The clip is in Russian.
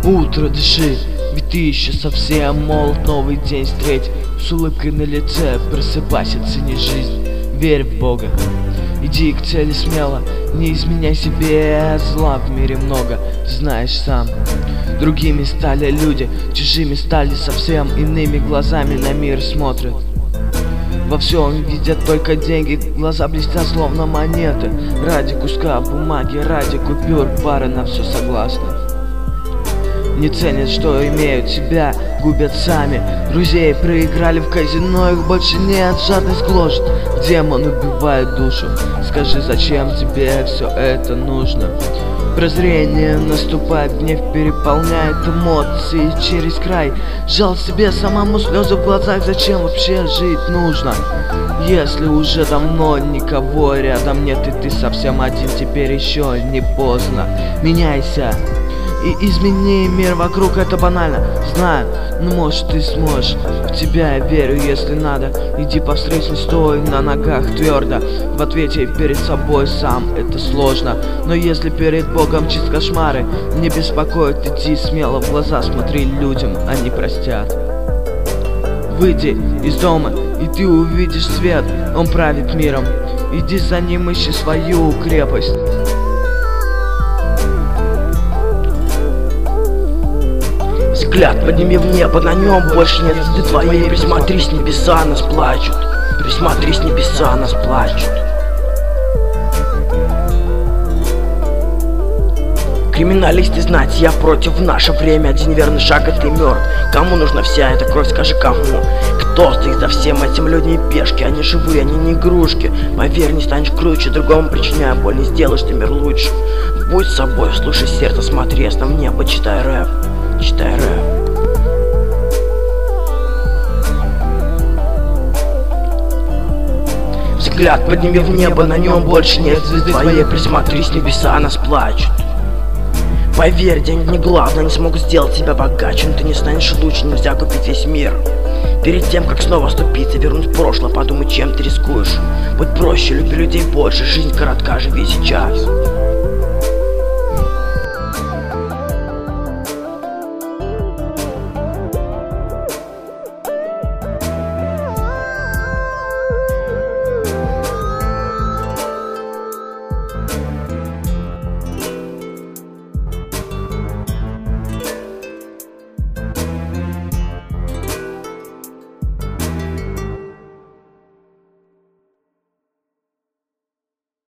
Утро, дыши, ведь ты еще совсем молод. Новый день встреть с улыбкой на лице. Просыпайся, цени жизнь, верь в Бога. Иди к цели смело, не изменяй себе. Зла в мире много, ты знаешь сам. Другими стали люди, чужими стали совсем. Иными глазами на мир смотрят. Во всем видят только деньги, глаза блестят словно монеты. Ради куска бумаги, ради купюр, пары на все согласны. Не ценят, что имеют, себя губят сами. Друзей проиграли в казино, их больше нет, жадность гложет. Демон убивает душу. Скажи, зачем тебе все это нужно? Прозрение наступает, гнев переполняет эмоции через край. Жал себе самому, слезы в глазах, зачем вообще жить нужно? Если уже давно никого рядом нет, и ты совсем один, теперь еще не поздно. Меняйся и измени мир вокруг, это банально, знаю, но может ты сможешь. В тебя я верю, если надо. Иди по встречной, стой на ногах твердо. В ответе перед собой сам, это сложно. Но если перед Богом чист кошмары не беспокоит, иди смело в глаза, смотри людям, они простят. Выйди из дома, и ты увидишь свет, он правит миром. Иди за ним, ищи свою крепость. Взгляд подними в небо, на нем больше нет звезды твоей. Присмотрись, небеса нас плачут. Присмотрись, небеса нас плачут. Криминалисты знать, я против, в наше время один верный шаг, и ты мертв. Кому нужна вся эта кровь, скажи кому? Кто стоит за всем этим? Люди не пешки, они живые, они не игрушки. Поверь, не станешь круче, другому причиняя боль, не сделаешь ты мир лучше. Будь собой, слушай сердце, смотри ясно в небо, читай рэп. Читай рэп. Взгляд подними в небо, на нем больше нет звезды твоей. Присмотрись, небеса нас плачут. Поверь, деньги не главное, они смогут сделать тебя богаче, но ты не станешь лучше, нельзя купить весь мир. Перед тем, как снова оступиться, вернуть в прошлое, подумай, чем ты рискуешь. Будь проще, люби людей больше, жизнь коротка, живи сейчас.